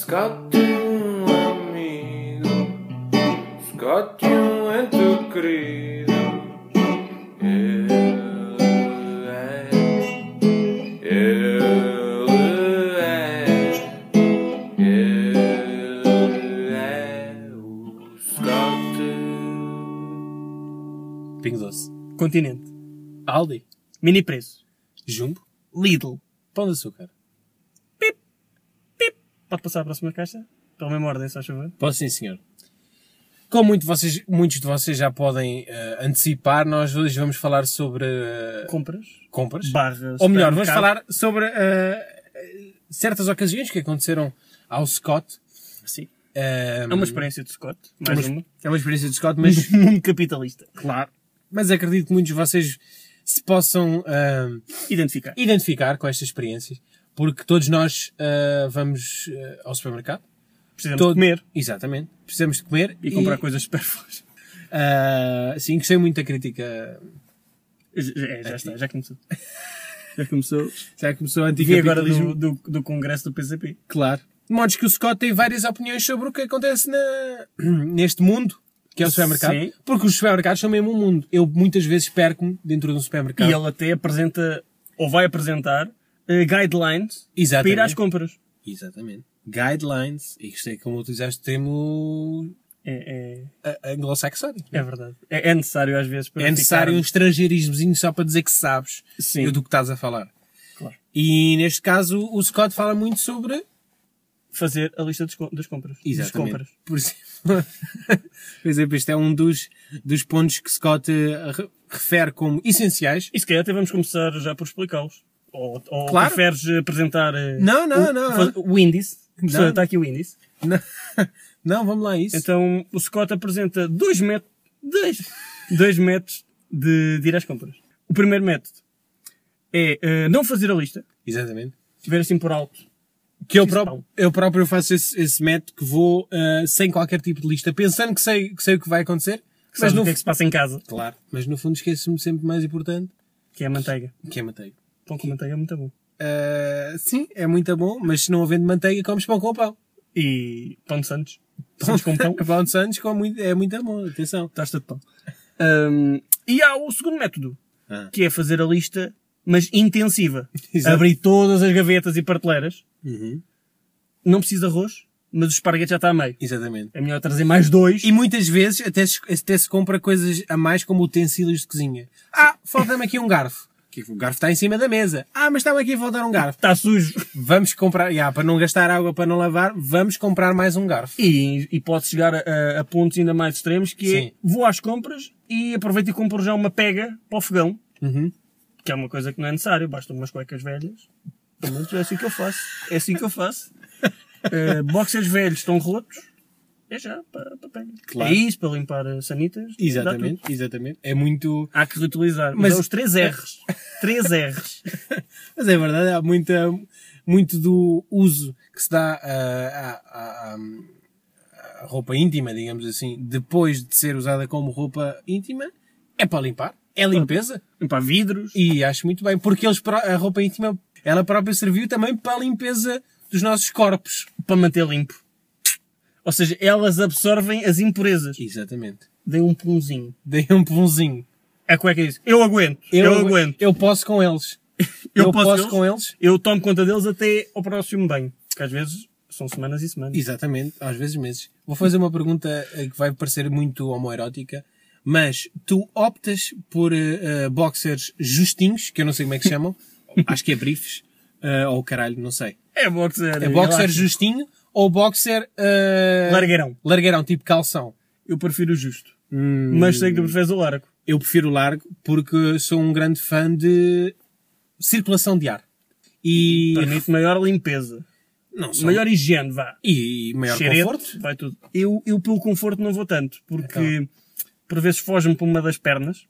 Scott amigo, Scott ente querido. Ele é o Scott. Pingo Doce. Continente. Aldi. Mini preço. Jumbo. Lidl. Pão de açúcar. Pode passar à próxima caixa? Pela mesma ordem, se faz favor. Posso, sim, senhor. Como muitos de vocês já podem antecipar, nós hoje vamos falar sobre Compras. Barra. Ou melhor, vamos supermercado. falar sobre certas ocasiões que aconteceram ao Scott. Sim. É uma experiência de Scott. Mais uma. É uma experiência de Scott, mas, Mundo capitalista. claro, mas acredito que muitos de vocês se possam identificar com estas experiências, porque todos nós vamos ao supermercado. Precisamos de comer. Exatamente. Precisamos de comer E comprar coisas supérfluas. sim, gostei muito da crítica. Já está, já começou. Já começou. Já começou a Vi antiga agora do congresso do PCP. Claro. De modo que o Scott tem várias opiniões sobre o que acontece neste mundo, que é o supermercado. Sim. Porque os supermercados são mesmo um mundo. Eu muitas vezes perco-me dentro de um supermercado. E ele até apresenta, ou vai apresentar, guidelines Exatamente. para ir às compras. Exatamente. Guidelines. E gostei como utilizaste o termo É anglo-saxónico. verdade. É necessário às vezes para É necessário um ficar... estrangeirismozinho só para dizer que sabes Sim. do que estás a falar. Claro. E neste caso o Scott fala muito sobre... fazer a lista das compras. Das compras. Por exemplo, este é um dos pontos que Scott refere como essenciais. E se calhar até vamos começar já por explicá-los. Ou Claro. preferes apresentar Não. o índice? Não. Está aqui o índice. Não, vamos lá a isso. Então o Scott apresenta dois métodos de ir às compras. O primeiro método é não fazer a lista. Exatamente. Ver assim por alto. Que eu próprio faço esse método que vou sem qualquer tipo de lista, pensando que sei o que vai acontecer. Mas o que é que se passa em casa. Claro. Mas no fundo esqueço-me sempre mais importante, Que é a manteiga. que é manteiga. Pão com manteiga é muito bom. Sim, é muito bom, mas se não havendo manteiga, comes pão com pão. E pão de Santos. Santos com pão. Pão de Santos é muito bom, atenção. Tosta de pão. E há o segundo método. Ah. Que é fazer a lista, mas intensiva. Exato. Abrir todas as gavetas e prateleiras. Uhum. Não precisa de arroz, mas o esparguete já está a meio. Exatamente. É melhor trazer mais dois. E muitas vezes até se compra coisas a mais como utensílios de cozinha. Falta-me aqui um garfo. O garfo está em cima da mesa. Mas estava aqui a faltar um garfo. Está sujo. Vamos comprar, para não gastar água para não lavar, vamos comprar mais um garfo. E pode chegar a pontos ainda mais extremos, que Sim. é, vou às compras e aproveito e compro já uma pega para o fogão. Uhum. Que é uma coisa que não é necessário, basta umas cuecas velhas. Pelo menos é assim que eu faço. É assim que eu faço. Boxers velhos estão rotos. É já para pega. Claro. É isso, para limpar sanitas. dá tudo. Exatamente. É muito... Há que reutilizar. Mas- Mas os 3 R's. 3 R's. Mas é verdade, há muito do uso que se dá à roupa íntima, digamos assim, depois de ser usada como roupa íntima, é para limpar. É limpeza. Limpar vidros. E acho muito bem, porque a roupa íntima, ela própria serviu também para a limpeza dos nossos corpos. Para manter limpo. Ou seja, elas absorvem as impurezas. Exatamente. Dei um punzinho. Dei um punzinho. A cueca diz, eu aguento. Eu aguento. Eu posso com eles. Eu Eu posso posso com eles. Eu tomo conta deles até ao próximo banho. Porque às vezes são semanas e semanas. Exatamente, às vezes meses. Vou fazer uma pergunta que vai parecer muito homoerótica, mas tu optas por boxers justinhos, que eu não sei como é que se chamam, acho que é briefs, ou caralho, não sei. É boxer. É boxer elástico. justinho ou boxer Largueirão. tipo calção? Eu prefiro o justo. Mas sei que tu preferes o largo. Eu prefiro o largo porque sou um grande fã de circulação de ar. E Permite maior limpeza. não só. Maior higiene, vá. E maior Cheirete, conforto. vai tudo. Eu pelo conforto não vou tanto. Porque por vezes foge-me por uma das pernas.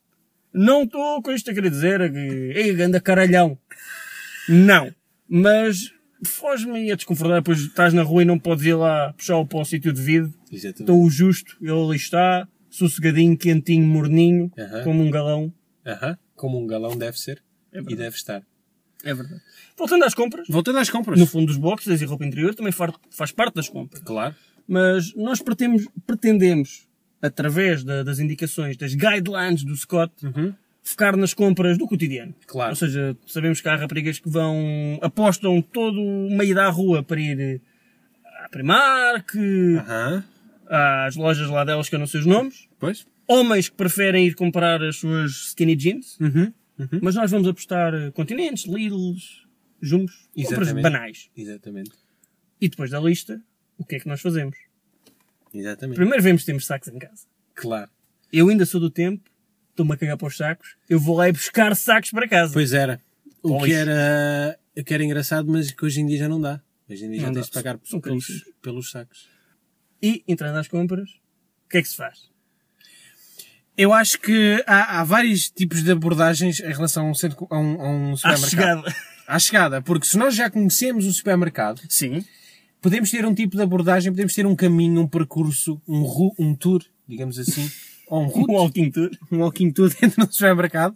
Não estou com isto a querer dizer que... Ei, ganda caralhão. Não. Mas foge-me a desconfortar. Depois estás na rua e não podes ir lá puxar-o para o sítio devido. Exatamente. Estou o justo. Ele ali está. Sossegadinho, quentinho, morninho. Aham. Como um galão. Como um galão deve ser É e verdade. deve estar. É verdade. Voltando às compras, Voltando às compras. no fundo dos boxers e roupa interior também faz parte das compras. Claro. Mas nós pretendemos através das indicações, das guidelines do Scott, focar nas compras do cotidiano. Claro. Ou seja, sabemos que há raparigas que apostam todo o meio da rua para ir à Primark, às lojas lá delas que eu não sei os nomes. Pois. Homens que preferem ir comprar as suas skinny jeans. Mas nós vamos apostar Continentes, Lidls, Jumbos, compras banais. Exatamente. E depois da lista, o que é que nós fazemos? Exatamente. Primeiro vemos se temos sacos em casa. Claro. Eu ainda sou do tempo, estou-me a cagar para os sacos, eu vou lá e buscar sacos para casa. Pois era. O que Pois. era engraçado, mas que hoje em dia já não dá. Hoje em dia já Não tens dá. de pagar São caríssimos. pelos sacos. E, entrando às compras, o que é que se faz? Eu acho que há vários tipos de abordagens em relação a um À supermercado. chegada. À chegada. Porque se nós já conhecemos o supermercado, Sim. podemos ter um tipo de abordagem, podemos ter um caminho, um percurso, um tour, digamos assim, ou um route, Um walking tour. dentro do supermercado,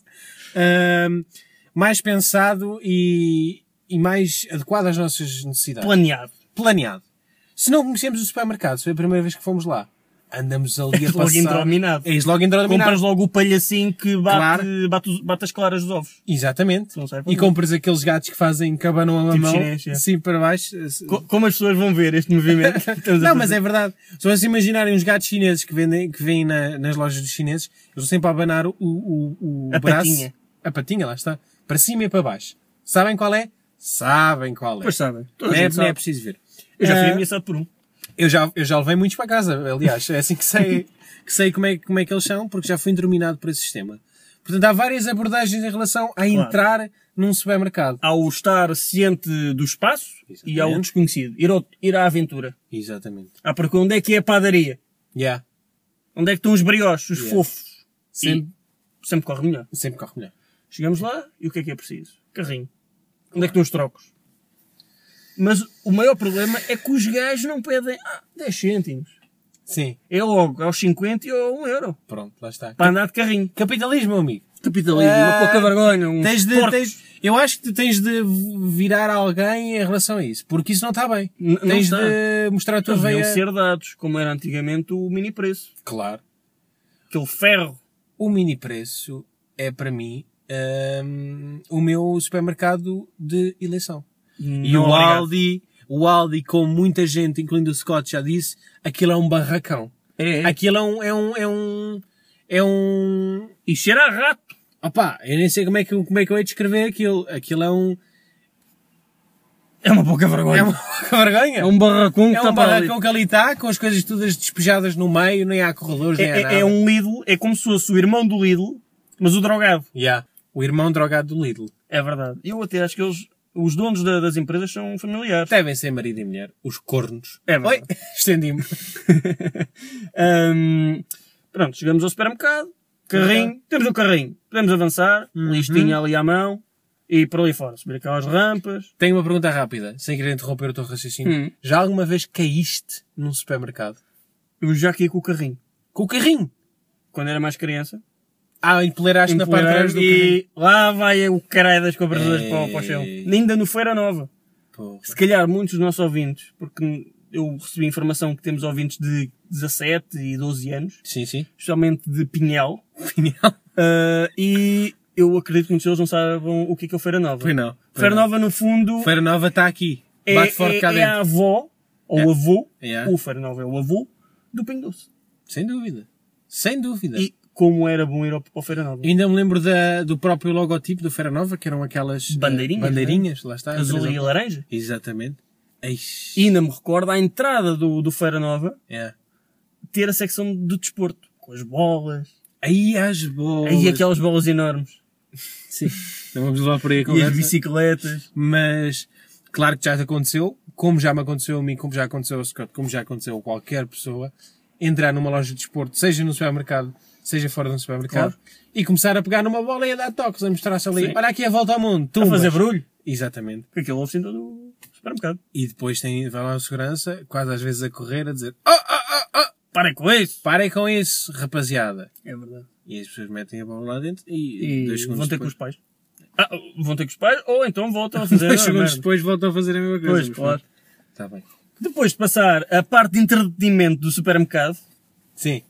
mais pensado e mais adequado às nossas necessidades. Planeado. Se não conhecemos o supermercado, se foi a primeira vez que fomos lá, andamos ali a És logo passar... indrominado. És logo indrominado. Compras logo o palhacinho que Claro. bate as claras dos ovos. Exatamente. Não serve para E nada. compras aqueles gatos que fazem cabanão a Tipo mão, chinês, é. assim para baixo. Como as pessoas vão ver este movimento? Estamos a Não, mas fazer. é verdade. Se vocês imaginarem os gatos chineses que vêm nas lojas dos chineses, eles vão sempre a abanar o A braço. patinha. A patinha, lá está. Para cima e para baixo. Sabem qual é? Sabem qual é. Pois sabem. Não é preciso ver. Eu já fui Ah, ameaçado por um. eu já levei muitos para casa, aliás. É assim que sei como é que eles são, porque já fui dominado por esse sistema. Portanto, há várias abordagens em relação a entrar num supermercado. Ao estar ciente do espaço e ao Exatamente. desconhecido. Ir à aventura. Exatamente. Porque onde é que é a padaria? Yeah. Onde é que estão os brioches, os Yeah. fofos? Sempre, E sempre corre melhor. sempre corre melhor. Chegamos lá e o que é preciso? Carrinho. Onde é que estão os trocos? Mas o maior problema é que os gajos não pedem 10 cêntimos. Sim. É logo aos 50 e ao 1 euro. Pronto, lá está. Para andar de carrinho. Capitalismo, meu amigo. Capitalismo, uma pouca vergonha. Eu acho que tu tens de virar alguém em relação a isso. Porque isso não está bem. Não Tens está. de mostrar a tua Deviam veia. ser dados, como era antigamente o mini preço. Claro. Aquele ferro. O mini preço é, para mim, o meu supermercado de eleição. E Não, o obrigado. Aldi, como muita gente, incluindo o Scott, já disse, aquilo é um barracão. É. Aquilo é um... E cheira a rato. Opá, eu nem sei como é que eu hei de descrever aquilo. Aquilo é um... É uma pouca vergonha. É uma vergonha. É um barracão que É está um para ali. barracão que ali está, com as coisas todas despejadas no meio, nem há corredores, nem há nada. É um Lidl, é como se fosse o irmão do Lidl, mas o drogado. Yeah. O irmão drogado do Lidl. É verdade. Eu até acho que os donos das empresas são familiares. Devem ser marido e mulher. Os cornos. É verdade. Oi, estendi-me. Pronto, chegamos ao supermercado, carrinho, temos o carrinho, podemos avançar, listinha ali à mão, e por ali fora, subir aquelas rampas. Tenho uma pergunta rápida, sem querer interromper o teu raciocínio. Já alguma vez caíste num supermercado? Eu já caí com o carrinho. Com o carrinho? Quando era mais criança. Empoleiraste na parte de trás do carrinho. E lá vai o caralho das compras todas para o chão. Ainda no Feira Nova. Porra. Se calhar muitos dos nossos ouvintes, porque eu recebi informação que temos ouvintes de 17 e 12 anos, Sim, sim. especialmente de Pinhel, Opinião? e eu acredito que muitos deles não sabem o que é o Feira Nova. Pois não. Feira Nova, no fundo, Feira Nova está aqui. Bate forte cá é dentro. a avó, ou o avô, Yeah. o Feira Nova é o avô, do Pingo Doce. Sem dúvida. Sem dúvida. E como era bom ir ao Feira Nova. Eu ainda me lembro do próprio logotipo do Feira Nova, que eram aquelas bandeirinhas, lá está. Azul três e ou- laranja. Exatamente. Eish. E ainda me recordo a entrada do Feira Nova Yeah. ter a secção do desporto, com as bolas, Aí as bolas. aí aquelas bolas enormes, Sim. Não vamos levar por aí a e as conversa. bicicletas. Mas, claro que já te aconteceu, como já me aconteceu a mim, como já aconteceu ao Scott, como já aconteceu a qualquer pessoa, entrar numa loja de desporto, seja no supermercado, seja fora do supermercado, e começar a pegar numa bola e a dar toques, a mostrar-se ali, Sim. olha aqui a volta ao mundo, A tumbas. fazer barulho. Exatamente. Porque aquilo ouve-se em todo o supermercado. E depois vai lá o segurança, quase às vezes a correr, a dizer, Parem com isso! parem com isso, rapaziada. É verdade. E as pessoas metem a bola lá dentro e E dois segundos vão ter com depois... os pais. Vão ter com os pais, ou então voltam a fazer a 2 mesma segundos merda. depois voltam a fazer a mesma coisa. Pois, mas claro. Está bem. Depois de passar a parte de entretenimento do supermercado, Sim.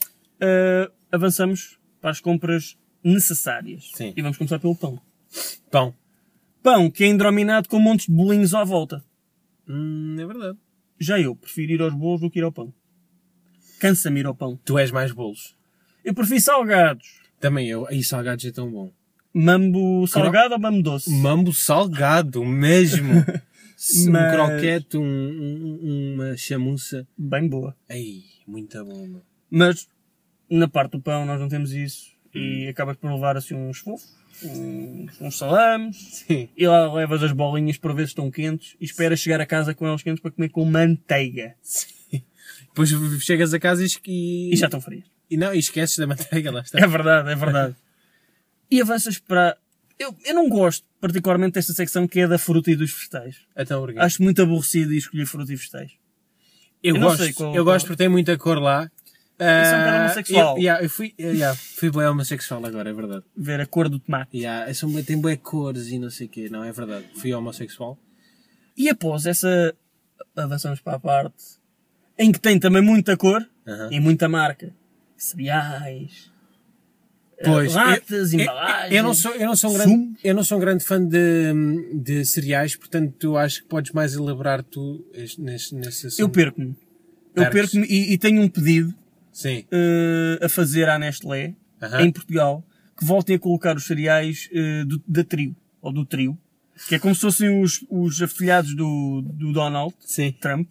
avançamos para as compras necessárias. Sim. E vamos começar pelo pão. Pão. Pão que é indrominado com montes de bolinhos à volta. É verdade. Já eu prefiro ir aos bolos do que ir ao pão. Cansa-me ir ao pão. Tu és mais bolos. Eu prefiro salgados. Também eu. E salgados é tão bom. Mambo salgado ou mambo doce? Mambo salgado, mesmo. Um Mas- croquete, uma chamuça. Bem boa. Ei, muito bom, meu. Mas na parte do pão nós não temos isso. E acabas por levar assim uns fofos, uns salames. Sim. E lá levas as bolinhas para ver se estão quentes. E esperas chegar a casa com elas quentes para comer com manteiga. Depois chegas a casa e E já estão frias. E não, e esqueces da manteiga, lá está. É verdade, é verdade. E avanças para... Eu não gosto particularmente desta secção que é da fruta e dos vegetais. Então, obrigado. Acho muito aborrecido escolher fruta e vegetais. Eu não gosto, sei qual- eu gosto porque tem muita cor lá. Isso é um bocado homossexual. Eu fui bem homossexual agora, é verdade. Ver a cor do tomate. Tem boas cores e não sei o quê. Não, é verdade. Fui homossexual. E após essa... Avançamos para a parte em que tem também muita cor Aham. e muita marca. Cereais, Pois, latas, embalagens. eu não sou um grande fã de cereais, portanto tu acho que podes mais elaborar tu nesse assunto. Eu perco-me. Perdes. E tenho um pedido Sim. a fazer à Nestlé, Aham. em Portugal, que voltem a colocar os cereais da Trio, ou do Trio, que é como se fossem os afilhados do Donald Sim. Trump,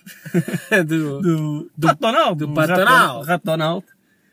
do do Pato Donald, do Pato Donald. Rato Donald.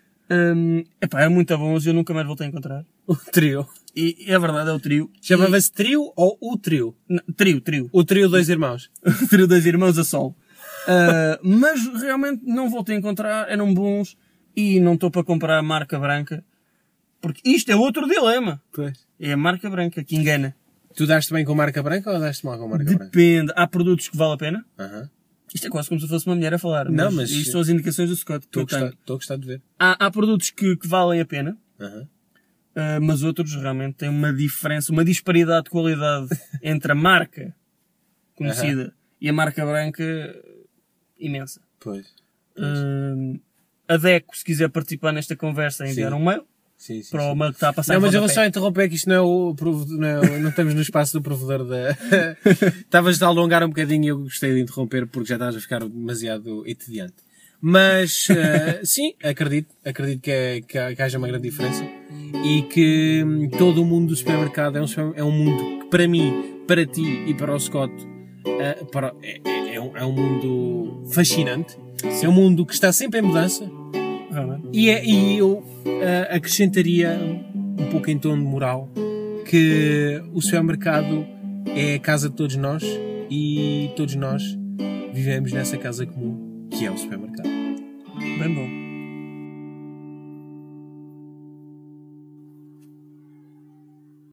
É muito bom, eu nunca mais voltei a encontrar. o trio. E é verdade, é o Trio. Chamava-se trio ou o trio? Trio. O trio dois irmãos. O Trio das Irmãs a Sol. Mas realmente não voltei a encontrar, eram bons e não estou para comprar a marca branca. Porque isto é outro dilema. Pois. É a marca branca que engana. Tu daste bem com marca branca ou daste mal com marca branca? Depende. Há produtos que vale a pena. Aham. Isto é quase como se fosse uma mulher a falar. Não, mas- Isto são as indicações do Scott que Estou eu a tenho. gostar de ver. Há produtos que valem a pena. Aham. Mas outros realmente têm uma diferença, uma disparidade de qualidade entre a marca conhecida e a marca branca imensa. Pois. A DECO, se quiser participar nesta conversa, enviar Sim. um mail Sim, sim, para sim. o mail que está a passar Não, em mas eu vou rodapé. só interromper que isto não é o não estamos no espaço do provedor da... Estavas a alongar um bocadinho e eu gostei de interromper porque já estavas a ficar demasiado entediante. Mas, sim, acredito que haja uma grande diferença e que todo o mundo do supermercado é um mundo que para mim, para ti e para o Scott é um mundo fascinante. É um mundo que está sempre em mudança. Realmente. E eu acrescentaria um pouco em tom de moral que o supermercado é a casa de todos nós e todos nós vivemos nessa casa comum que é o supermercado. Bem bom.